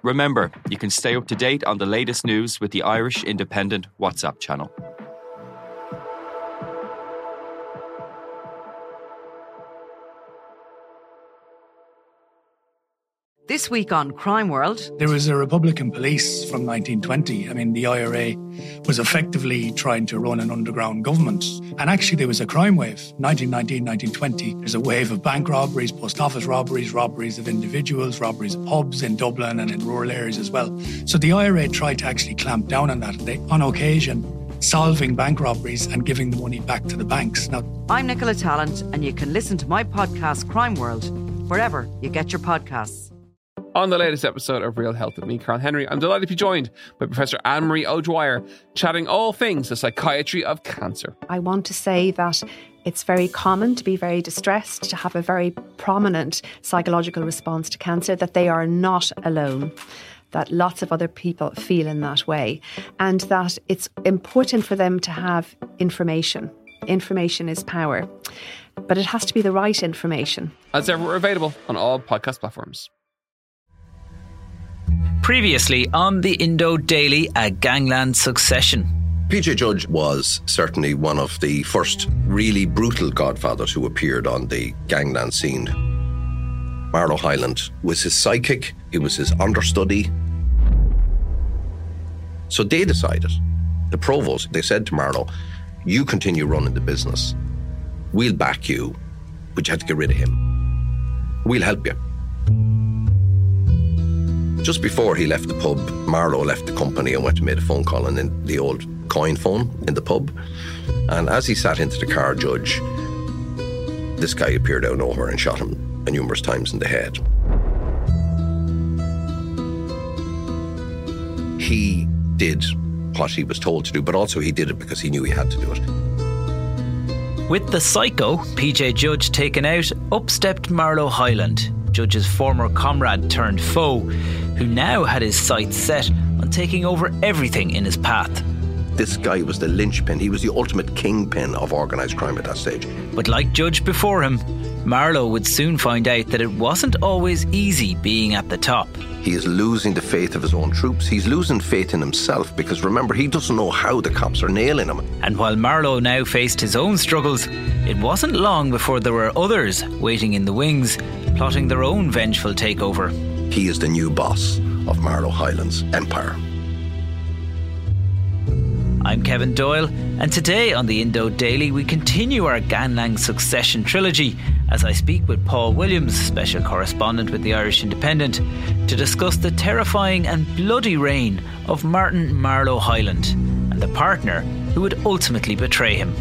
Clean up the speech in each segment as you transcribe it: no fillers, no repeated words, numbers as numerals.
Remember, you can stay up to date on the latest news with the Irish Independent WhatsApp channel. This week on Crime World. There was a Republican police from 1920. I mean, the IRA was effectively trying to run an underground government. And actually, there was a crime wave. 1919, 1920. There's a wave of bank robberies, post office robberies, robberies of individuals, robberies of pubs in Dublin and in rural areas as well. So the IRA tried to actually clamp down on that. They, on occasion, solving bank robberies and giving the money back to the banks. Now, I'm Nicola Tallant, and you can listen to my podcast, Crime World, wherever you get your podcasts. On the latest episode of Real Health with me, Carl Henry, I'm delighted to be joined by Professor Anne-Marie O'Dwyer, chatting all things the psychiatry of cancer. I want to say that it's very common to be very distressed, to have a very prominent psychological response to cancer, that they are not alone, that lots of other people feel in that way, and that it's important for them to have information. Information is power, but it has to be the right information. As ever, we're available on all podcast platforms. Previously on the Indo Daily, a gangland succession. PJ Judge was certainly one of the first really brutal godfathers who appeared on the gangland scene. Marlow Hyland was his sidekick, he was his understudy. So they decided, the provost, they said to Marlow, you continue running the business. We'll back you, but you have to get rid of him. We'll help you. Just before he left the pub, Marlow left the company and went and made a phone call in the old coin phone in the pub. And as he sat into the car, Judge, this guy appeared out of nowhere and shot him numerous times in the head. He did what he was told to do, but also he did it because he knew he had to do it. With the psycho, PJ Judge taken out, up stepped Marlow Hyland, Judge's former comrade turned foe, who now had his sights set on taking over everything in his path. This guy was the linchpin. He was the ultimate kingpin of organised crime at that stage. But like Judge before him, Marlow would soon find out that it wasn't always easy being at the top. He is losing the faith of his own troops. He's losing faith in himself because, remember, he doesn't know how the cops are nailing him. And while Marlow now faced his own struggles, it wasn't long before there were others waiting in the wings, plotting their own vengeful takeover. He is the new boss of Marlow Hyland's empire. I'm Kevin Doyle, and today on the Indo Daily we continue our gangland succession trilogy as I speak with Paul Williams, special correspondent with the Irish Independent, to discuss the terrifying and bloody reign of Martin Marlow Hyland and the partner who would ultimately betray him.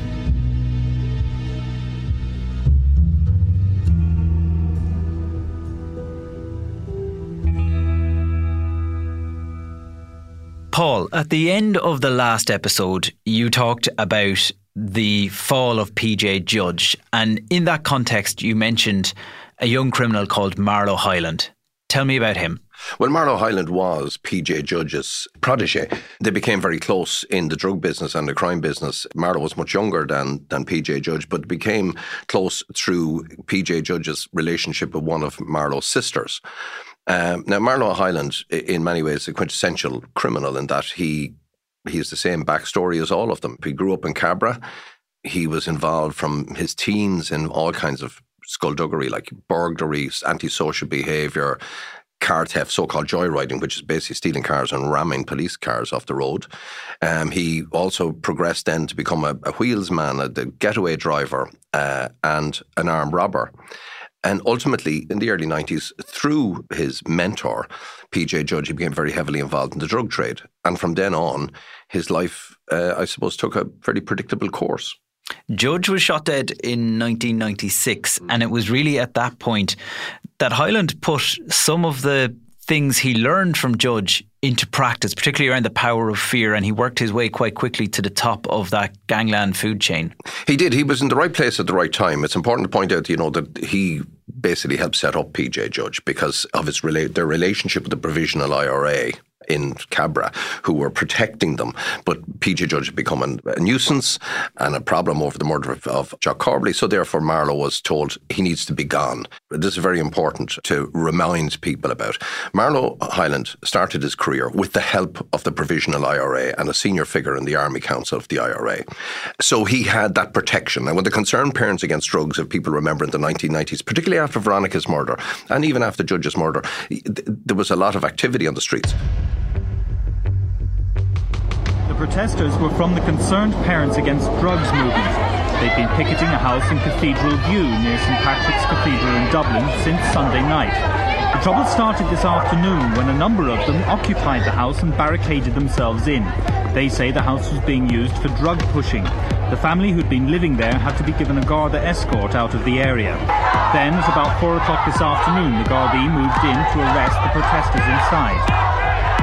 Paul, at the end of the last episode, you talked about the fall of PJ Judge, and in that context you mentioned a young criminal called Marlow Hyland. Tell me about him. Well, Marlow Hyland was PJ Judge's protégé. They became very close in the drug business and the crime business. Marlow was much younger than PJ Judge, but became close through PJ Judge's relationship with one of Marlow's sisters. Now, Marlow Hyland, in many ways, is a quintessential criminal in that he has the same backstory as all of them. He grew up in Cabra. He was involved from his teens in all kinds of skullduggery, like burglaries, antisocial behaviour, car theft, so-called joyriding, which is basically stealing cars and ramming police cars off the road. He also progressed then to become a wheelsman, a getaway driver, and an armed robber. And ultimately, in the early 90s, through his mentor, PJ Judge, he became very heavily involved in the drug trade. And from then on, his life, I suppose, took a fairly predictable course. Judge was shot dead in 1996, and it was really at that point that Hyland put some of the things he learned from Judge into practice, particularly around the power of fear, and he worked his way quite quickly to the top of that gangland food chain. He did. He was in the right place at the right time. It's important to point out, that he basically helped set up PJ Judge because of their relationship with the Provisional IRA. in Cabra who were protecting them. But PJ Judge had become a nuisance and a problem over the murder of Jock Corbally. So therefore Marlowe was told he needs to be gone. This is very important to remind people about. Marlowe Hyland started his career with the help of the Provisional IRA and a senior figure in the Army Council of the IRA. So he had that protection. And when the Concerned Parents Against Drugs, if people remember in the 1990s, particularly after Veronica's murder and even after Judge's murder, there was a lot of activity on the streets. The protesters were from the Concerned Parents Against Drugs movement. They've been picketing a house in Cathedral View near St Patrick's Cathedral in Dublin since Sunday night. The trouble started this afternoon when a number of them occupied the house and barricaded themselves in. They say the house was being used for drug pushing. The family who'd been living there had to be given a Garda escort out of the area. Then, at about 4 o'clock this afternoon, the Gardaí moved in to arrest the protesters inside.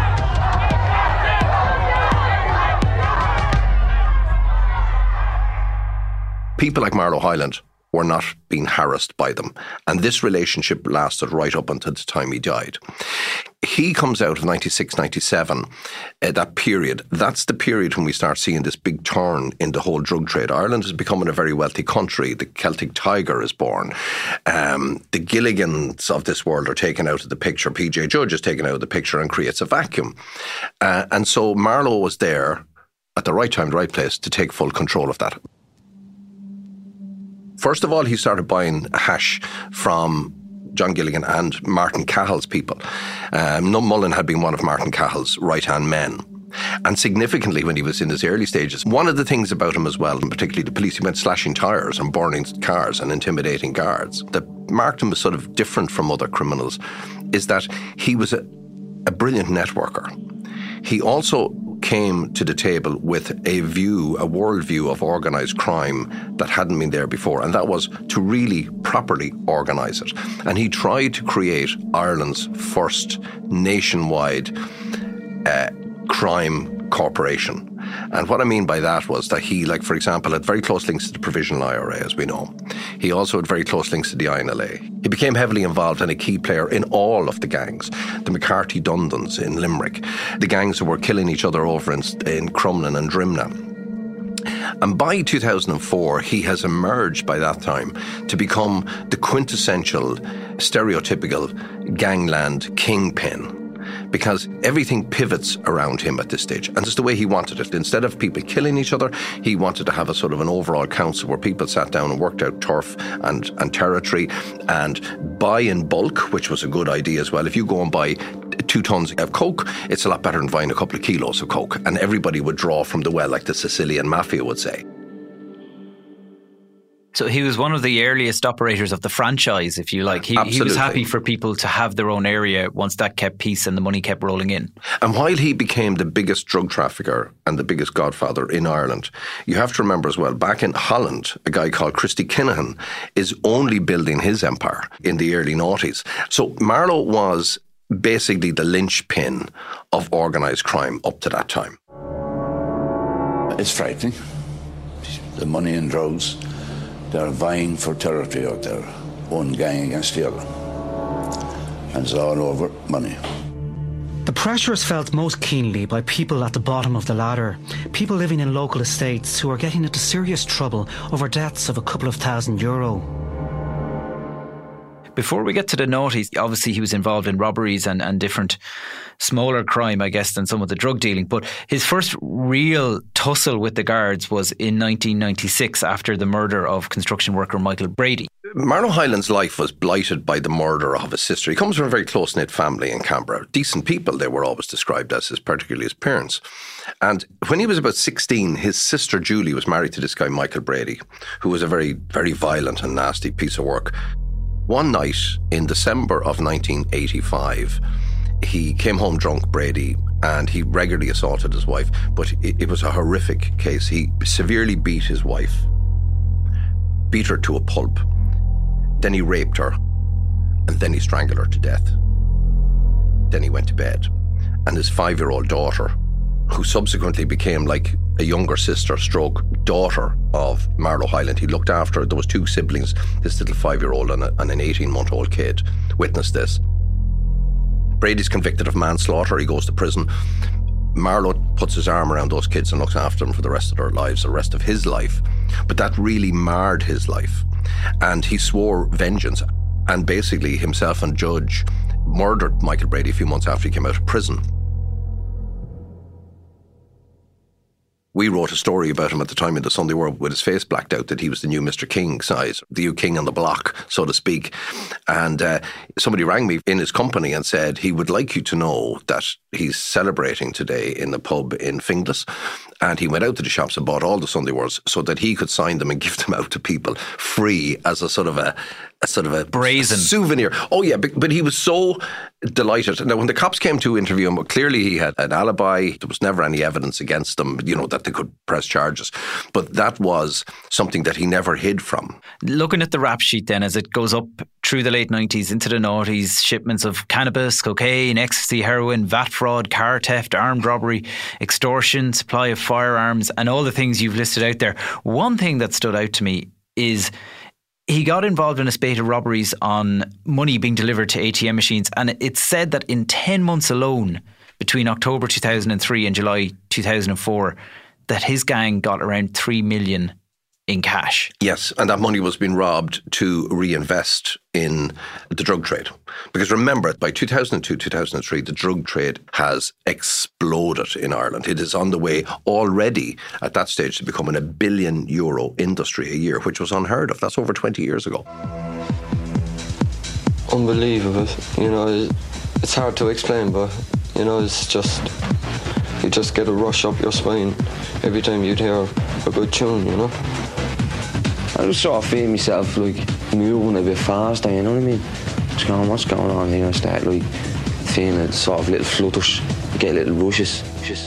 People like Marlowe Hyland were not being harassed by them. And this relationship lasted right up until the time he died. He comes out of 96, 97, that period. That's the period when we start seeing this big turn in the whole drug trade. Ireland is becoming a very wealthy country. The Celtic Tiger is born. The Gilligans of this world are taken out of the picture. PJ Judge is taken out of the picture and creates a vacuum. And so Marlowe was there at the right time, the right place to take full control of that. First of all, he started buying hash from John Gilligan and Martin Cahill's people. Mullen had been one of Martin Cahill's right-hand men. And significantly, when he was in his early stages, one of the things about him as well, and particularly the police, he went slashing tyres and burning cars and intimidating guards, that marked him as sort of different from other criminals, is that he was a brilliant networker. He also came to the table with a worldview of organised crime that hadn't been there before, and that was to really properly organise it. And he tried to create Ireland's first nationwide crime corporation. And what I mean by that was that he, like, for example, had very close links to the Provisional IRA, as we know. He also had very close links to the INLA. He became heavily involved and a key player in all of the gangs. The McCarthy Dundons in Limerick, the gangs that were killing each other over in Crumlin and Drimnagh. And by 2004, he has emerged by that time to become the quintessential, stereotypical gangland kingpin. Because everything pivots around him at this stage. And it's the way he wanted it. Instead of people killing each other, he wanted to have a sort of an overall council where people sat down and worked out turf and territory and buy in bulk, which was a good idea as well. If you go and buy 2 tons of coke, it's a lot better than buying a couple of kilos of coke. And everybody would draw from the well, like the Sicilian mafia would say. So he was one of the earliest operators of the franchise, if you like. He was happy for people to have their own area once that kept peace and the money kept rolling in. And while he became the biggest drug trafficker and the biggest godfather in Ireland, you have to remember as well, back in Holland, a guy called Christy Kinahan is only building his empire in the early noughties. So Marlowe was basically the linchpin of organised crime up to that time. It's frightening. The money and drugs. They're vying for territory out there, one gang against the other. And it's all over money. The pressure is felt most keenly by people at the bottom of the ladder, people living in local estates who are getting into serious trouble over debts of a couple of €1,000. Before we get to the noughties, obviously he was involved in robberies and different smaller crime, I guess, than some of the drug dealing. But his first real tussle with the guards was in 1996 after the murder of construction worker Michael Brady. Marlowe Hyland's life was blighted by the murder of his sister. He comes from a very close-knit family in Canberra. Decent people, they were always described as, particularly his parents. And when he was about 16, his sister Julie was married to this guy Michael Brady, who was a very, very violent and nasty piece of work. One night in December of 1985, he came home drunk, Brady, and he regularly assaulted his wife. But it was a horrific case. He severely beat his wife, beat her to a pulp. Then he raped her, and then he strangled her to death. Then he went to bed. And his 5-year-old daughter, who subsequently became like a younger sister stroke daughter of Marlowe Hyland. He looked after her. There was 2 siblings, this little 5-year-old and an 18-month-old kid, witnessed this. Brady's convicted of manslaughter. He goes to prison. Marlowe puts his arm around those kids and looks after them for the rest of their lives, the rest of his life. But that really marred his life. And he swore vengeance. And basically himself and Judge murdered Michael Brady a few months after he came out of prison. We wrote a story about him at the time in the Sunday World with his face blacked out, that he was the new Mr. King size, the new king on the block, so to speak. And somebody rang me in his company and said he would like you to know that he's celebrating today in the pub in Finglas. And he went out to the shops and bought all the Sunday Worlds so that he could sign them and give them out to people free as a sort of a brazen souvenir. Oh yeah, but he was so delighted. Now, when the cops came to interview him, clearly he had an alibi. There was never any evidence against him, that they could press charges. But that was something that he never hid from. Looking at the rap sheet then, as it goes up through the late 90s into the noughties, shipments of cannabis, cocaine, ecstasy, heroin, VAT fraud, car theft, armed robbery, extortion, supply of firearms, and all the things you've listed out there. One thing that stood out to me is he got involved in a spate of robberies on money being delivered to ATM machines, and it's said that in 10 months alone, between October 2003 and July 2004, that his gang got around 3 million in cash. Yes, and that money was being robbed to reinvest in the drug trade. Because remember, by 2002, 2003, the drug trade has exploded in Ireland. It is on the way already at that stage to becoming a €1 billion industry a year, which was unheard of. That's over 20 years ago. Unbelievable. It's hard to explain, but, it's just, you just get a rush up your spine every time you'd hear a good tune, I just sort of feel myself moving a bit faster, you know what I mean? What's going on here? I start feeling sort of little flutters, get little rushes.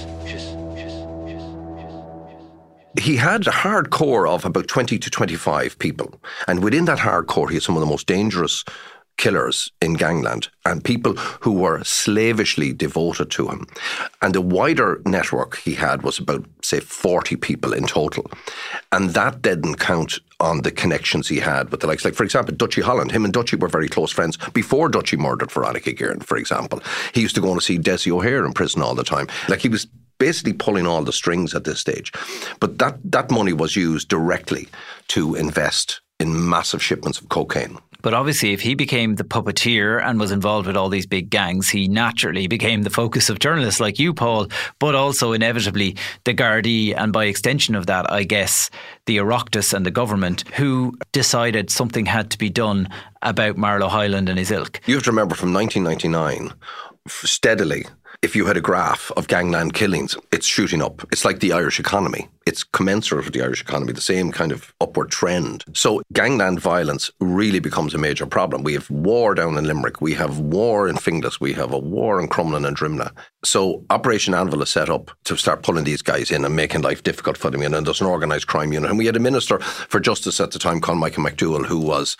He had a hard core of about 20 to 25 people. And within that hard core, he had some of the most dangerous killers in gangland and people who were slavishly devoted to him. And the wider network he had was about, say, 40 people in total. And that didn't count on the connections he had with the likes, like, for example, Dutchy Holland. Him and Dutchy were very close friends before Dutchy murdered Veronica Guerin, for example. He used to go and see Desi O'Hare in prison all the time. Like, he was basically pulling all the strings at this stage. But that money was used directly to invest in massive shipments of cocaine. But obviously, if he became the puppeteer and was involved with all these big gangs, he naturally became the focus of journalists like you, Paul, but also inevitably the Gardaí, and by extension of that, I guess, the Oireachtas and the government, who decided something had to be done about Marlowe Hyland and his ilk. You have to remember, from 1999, steadily, if you had a graph of gangland killings, it's shooting up. It's like the Irish economy. It's commensurate with the Irish economy, the same kind of upward trend. So gangland violence really becomes a major problem. We have war down in Limerick. We have war in Finglas. We have a war in Crumlin and Drimnagh. So Operation Anvil is set up to start pulling these guys in and making life difficult for them. And there's an organised crime unit. And we had a Minister for Justice at the time called Michael McDowell, who was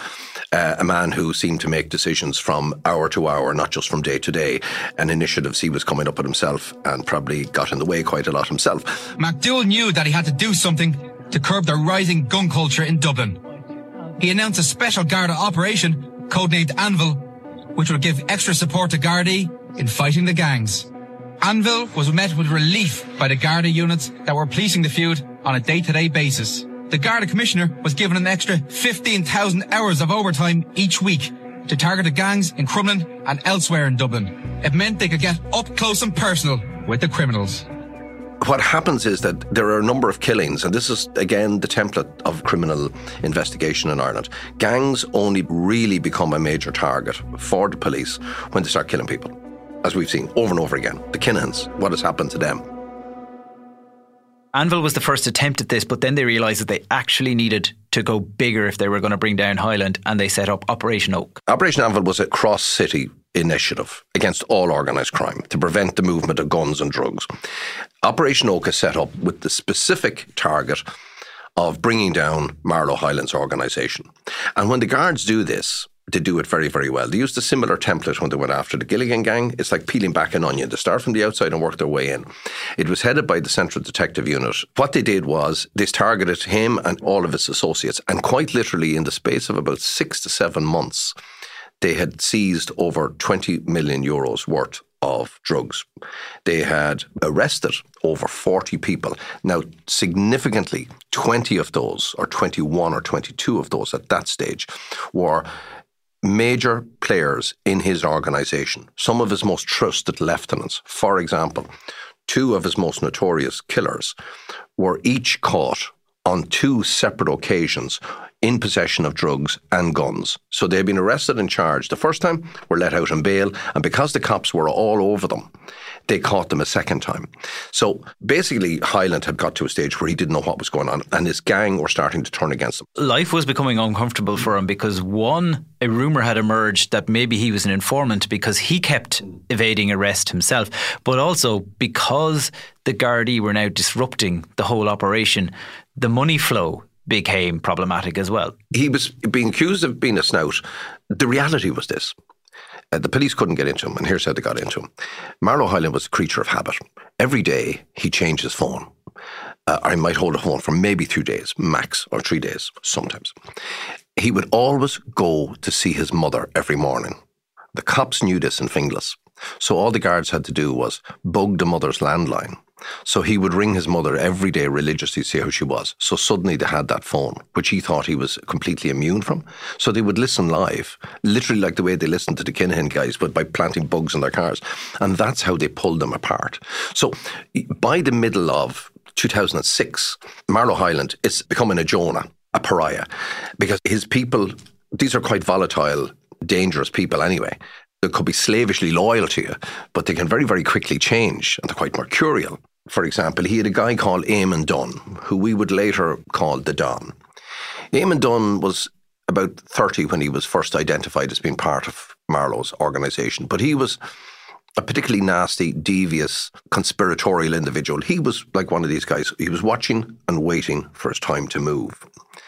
a man who seemed to make decisions from hour to hour, not just from day to day, and initiatives he was coming up with himself and probably got in the way quite a lot himself. McDowell knew that he had to do something to curb the rising gun culture in Dublin. He announced a special Garda operation, codenamed Anvil, which would give extra support to Gardaí in fighting the gangs. Anvil was met with relief by the Garda units that were policing the feud on a day-to-day basis. The Garda Commissioner was given an extra 15,000 hours of overtime each week to target the gangs in Crumlin and elsewhere in Dublin. It meant they could get up close and personal with the criminals. What happens is that there are a number of killings, and this is, again, the template of criminal investigation in Ireland. Gangs only really become a major target for the police when they start killing people, as we've seen over and over again. The Kinahans, what has happened to them? Anvil was the first attempt at this, but then they realised that they actually needed to go bigger if they were going to bring down Hyland, and they set up Operation Oak. Operation Anvil was a cross-city initiative against all organised crime to prevent the movement of guns and drugs. Operation Oak is set up with the specific target of bringing down Marlowe Hyland's organisation. And when the guards do this, they do it very, very well. They used a similar template when they went after the Gilligan gang. It's like peeling back an onion. They start from the outside and work their way in. It was headed by the Central Detective Unit. What they did was they targeted him and all of his associates. And quite literally, in the space of about 6 to 7 months, They had seized over 20 million euros worth of drugs. They had arrested over 40 people. Now, significantly, 20 of those, or 21 or 22 of those at that stage, were major players in his organisation. Some of his most trusted lieutenants. For example, 2 of his most notorious killers were each caught on 2 separate occasions in possession of drugs and guns. So they'd been arrested and charged. The first time, were let out on bail, and because the cops were all over them, they caught them a second time. So basically, Hyland had got to a stage where he didn't know what was going on, and his gang were starting to turn against him. Life was becoming uncomfortable for him because, one, a rumour had emerged that maybe he was an informant because he kept evading arrest himself, but also because the Gardaí were now disrupting the whole operation, the money flow became problematic as well. He was being accused of being a snout. The reality was this. The police couldn't get into him, and here's how they got into him. Marlow Hyland was a creature of habit. Every day, he changed his phone. I might hold a phone for maybe 2 days, max, or 3 days, sometimes. He would always go to see his mother every morning. The cops knew this in Finglas. So all the guards had to do was bug the mother's landline. So he would ring his mother every day religiously to see how she was. So suddenly they had that phone, which he thought he was completely immune from. So they would listen live, literally like the way they listened to the Kinahan guys, but by planting bugs in their cars. And that's how they pulled them apart. So by the middle of 2006, Marlow Hyland is becoming a Jonah, a pariah, because his people, these are quite volatile, dangerous people anyway. They could be slavishly loyal to you, but they can very, very quickly change, and they're quite mercurial. For example, he had a guy called Eamon Dunn, who we would later call the Don. Eamon Dunn was about 30 when he was first identified as being part of Marlow's organisation, but he was a particularly nasty, devious, conspiratorial individual. He was like one of these guys. He was watching and waiting for his time to move.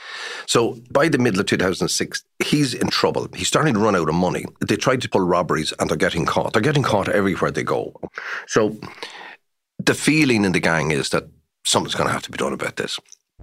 So by the middle of 2006, he's in trouble. He's starting to run out of money. They tried to pull robberies and they're getting caught. They're getting caught everywhere they go. So the feeling in the gang is that something's going to have to be done about this.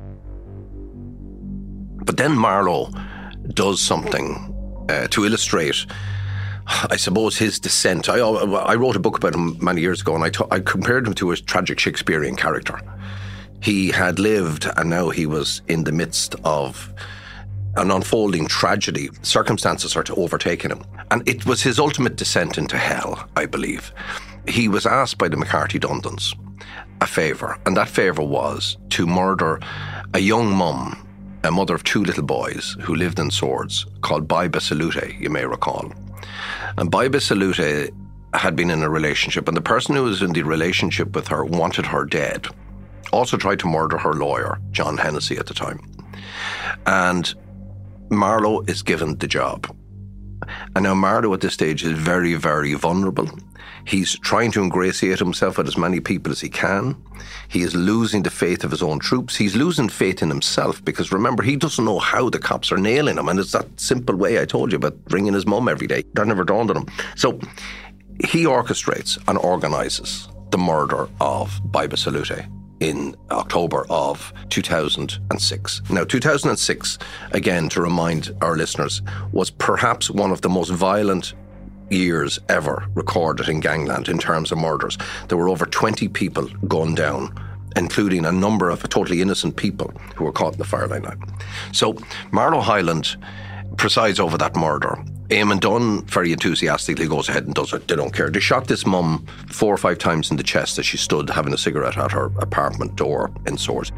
But then Marlow does something to illustrate, I suppose, his descent. I wrote a book about him many years ago, and I compared him to a tragic Shakespearean character. He had lived, and now he was in the midst of an unfolding tragedy. Circumstances are to overtaking him. And it was his ultimate descent into hell, I believe. He was asked by the McCarthy Dundons a favour, and that favour was to murder a young mum, a mother of 2 little boys who lived in Swords, called Baiba Salute, you may recall. And Baiba Salute had been in a relationship, and the person who was in the relationship with her wanted her dead. Also tried to murder her lawyer, John Hennessy, at the time. And Marlow is given the job. And now Marlow at this stage is very, very vulnerable. He's trying to ingratiate himself with as many people as he can. He is losing the faith of his own troops. He's losing faith in himself because, remember, he doesn't know how the cops are nailing him. And it's that simple way I told you about ringing his mum every day. That never dawned on him. So he orchestrates and organises the murder of Baiba Salute in October of 2006. Now, 2006, again, to remind our listeners, was perhaps one of the most violent years ever recorded in gangland in terms of murders. There were over 20 people gunned down, including a number of totally innocent people who were caught in the firing line. So Marlow Hyland presides over that murder. Eamon Dunn very enthusiastically goes ahead and does it. They don't care. They shot this mum 4 or 5 times in the chest as she stood having a cigarette at her apartment door in Swords.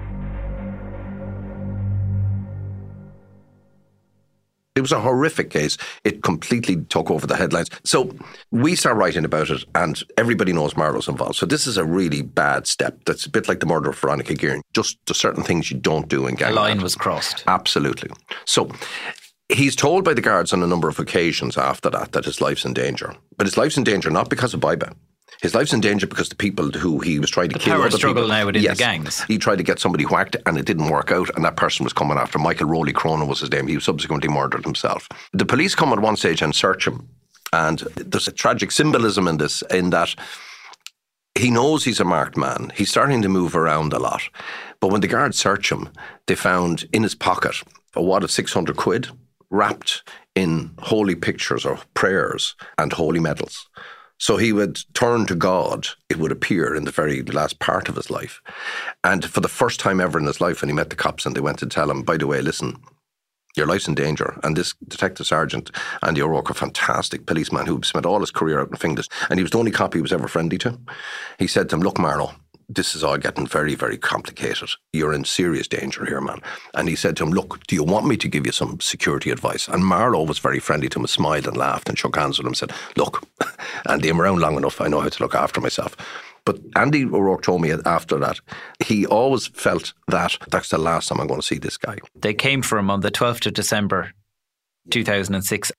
It was a horrific case. It completely took over the headlines. So we start writing about it, and everybody knows Marlow's involved. So this is a really bad step. That's a bit like the murder of Veronica Guerin. Just the certain things you don't do in gangland. A line was crossed. Absolutely. So he's told by the guards on a number of occasions after that his life's in danger. But his life's in danger not because of Baiba. His life's in danger because the people who he was trying to kill... The power struggle people, now within the gangs. He tried to get somebody whacked and it didn't work out, and that person was coming after Michael Rowley Cronin was his name. He was subsequently murdered himself. The police come at one stage and search him, and there's a tragic symbolism in this, in that he knows he's a marked man. He's starting to move around a lot. But when the guards search him, they found in his pocket a wad of 600 quid wrapped in holy pictures or prayers and holy medals. So he would turn to God, it would appear, in the very last part of his life. And for the first time ever in his life, when he met the cops and they went to tell him, by the way, listen, your life's in danger. And this Detective Sergeant, Andy O'Rourke, a fantastic policeman who spent all his career out in Finglas, and he was the only cop he was ever friendly to. He said to him, look, Marlowe, this is all getting very, very complicated. You're in serious danger here, man. And he said to him, look, do you want me to give you some security advice? And Marlowe was very friendly to him, smiled and laughed and shook hands with him and said, look, Andy, I'm around long enough. I know how to look after myself. But Andy O'Rourke told me after that, he always felt that that's the last time I'm going to see this guy. They came for him on the 12th of December 2006.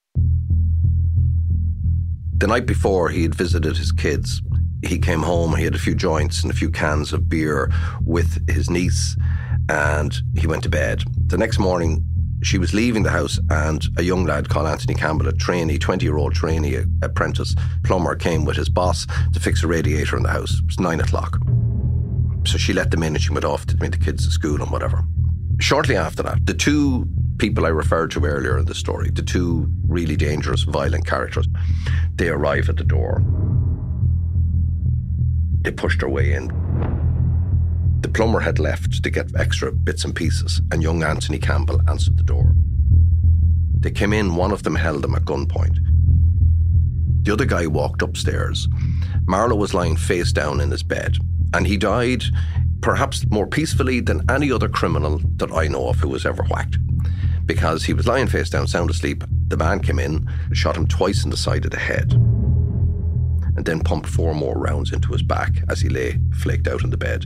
The night before, he had visited his kids. He came home, he had a few joints and a few cans of beer with his niece, and he went to bed. The next morning, she was leaving the house, and a young lad called Anthony Campbell, a trainee, 20-year-old trainee, apprentice plumber, came with his boss to fix a radiator in the house. It was 9 o'clock. So she let them in and she went off to meet the kids to school and whatever. Shortly after that, the two people I referred to earlier in the story, the two really dangerous, violent characters, they arrive at the door. They pushed their way in. The plumber had left to get extra bits and pieces, and young Anthony Campbell answered the door. They came in, one of them held him at gunpoint. The other guy walked upstairs. Marlowe was lying face down in his bed, and he died perhaps more peacefully than any other criminal that I know of who was ever whacked, because he was lying face down, sound asleep. The man came in, shot him twice in the side of the head, and then pumped 4 more rounds into his back as he lay flaked out in the bed.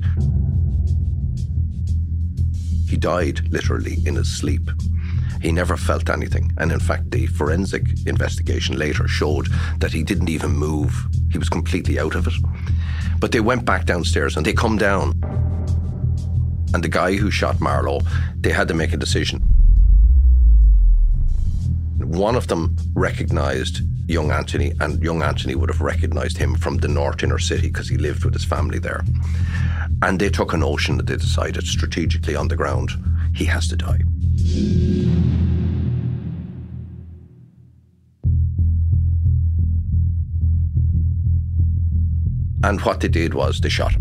He died literally in his sleep. He never felt anything. And in fact, the forensic investigation later showed that he didn't even move. He was completely out of it. But they went back downstairs and they come down. And the guy who shot Marlowe, they had to make a decision. One of them recognised young Anthony, and young Anthony would have recognised him from the North Inner City because he lived with his family there. And they took a notion that they decided strategically on the ground, he has to die. And what they did was they shot him.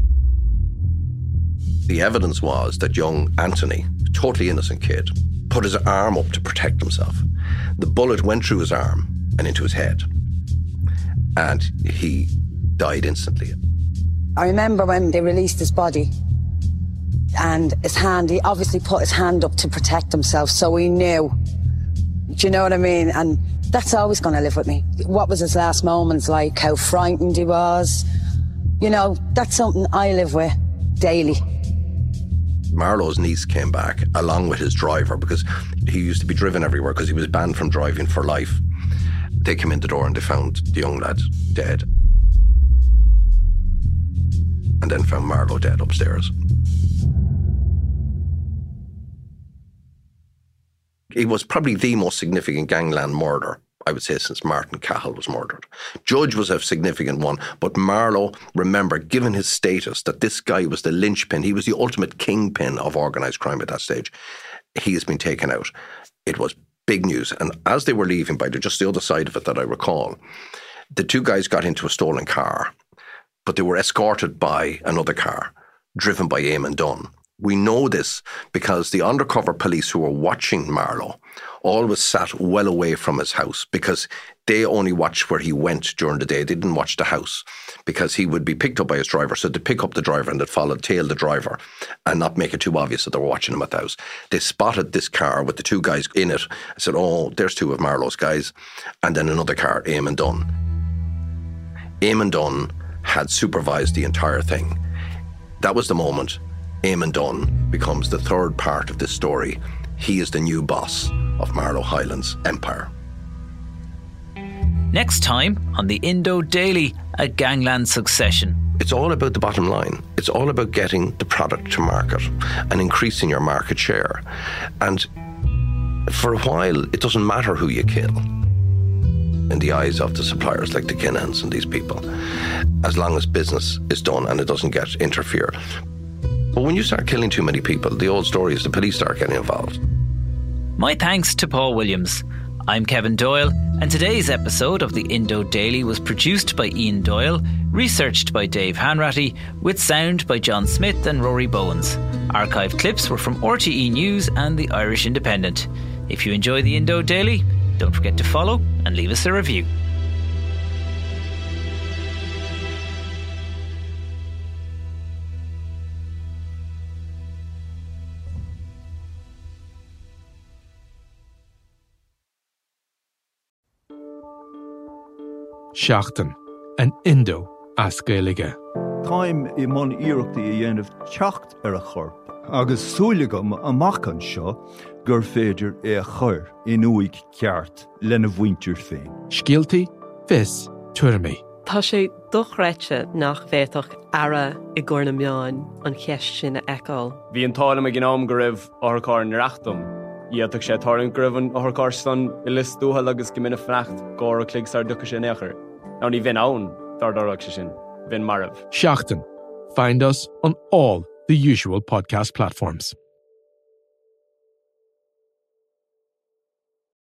The evidence was that young Anthony, totally innocent kid, put his arm up to protect himself. The bullet went through his arm and into his head, and he died instantly. I remember when they released his body and his hand, he obviously put his hand up to protect himself, so he knew. Do you know what I mean? And that's always going to live with me. What was his last moments like? How frightened he was? You know, that's something I live with daily. Marlowe's niece came back along with his driver because he used to be driven everywhere because he was banned from driving for life. They came in the door and they found the young lad dead. And then found Marlowe dead upstairs. It was probably the most significant gangland murder, I would say, since Martin Cahill was murdered. Judge was a significant one, but Marlowe, remember, given his status, that this guy was the linchpin, he was the ultimate kingpin of organised crime at that stage. He has been taken out. It was big news. And as they were leaving, by just the other side of it that I recall, the two guys got into a stolen car, but they were escorted by another car, driven by Eamon Dunn. We know this because the undercover police who were watching Marlowe always sat well away from his house because they only watched where he went during the day. They didn't watch the house because he would be picked up by his driver. So they'd pick up the driver and they'd tail the driver and not make it too obvious that they were watching him at the house. They spotted this car with the two guys in it. I said, oh, there's two of Marlowe's guys. And then another car, Eamon Dunn. Eamon Dunn had supervised the entire thing. That was the moment Eamon Dunn becomes the third part of this story. He is the new boss of Marlowe Highlands Empire. Next time on the Indo Daily, a gangland succession. It's all about the bottom line. It's all about getting the product to market and increasing your market share. And for a while, it doesn't matter who you kill in the eyes of the suppliers like the Kinahans and these people, as long as business is done and it doesn't get interfered. But when you start killing too many people, the old story is the police start getting involved. My thanks to Paul Williams. I'm Kevin Doyle, and today's episode of the Indo Daily was produced by Ian Doyle, researched by Dave Hanratty, with sound by John Smith and Rory Bowens. Archived clips were from RTE News and the Irish Independent. If you enjoy the Indo Daily, don't forget to follow and leave us a review. Seachtain, an Indo as Gaeilge. Táim I mon iarachta I dhéanamh teacht ar a chorp, agus súlagam amach an seo gur féidir é a chur in uig ceart lena bhaintir féin. Scialtaí, fis, tuirmí. Tá sé dochreite nach bhéadach ara I gcóir na meáin an cheist sin a eáil. Bhí an tálam a gnám go raibh áthacáir na reachtam. Iadach sé táirn go raibh an áthacáir san I lis dúthal agus go minic fneacht gcóir a clig sar ducha sin éachair. Now ní bhín ann dardarach sin, bhín marabh. Seachtain. Find us on all the usual podcast platforms.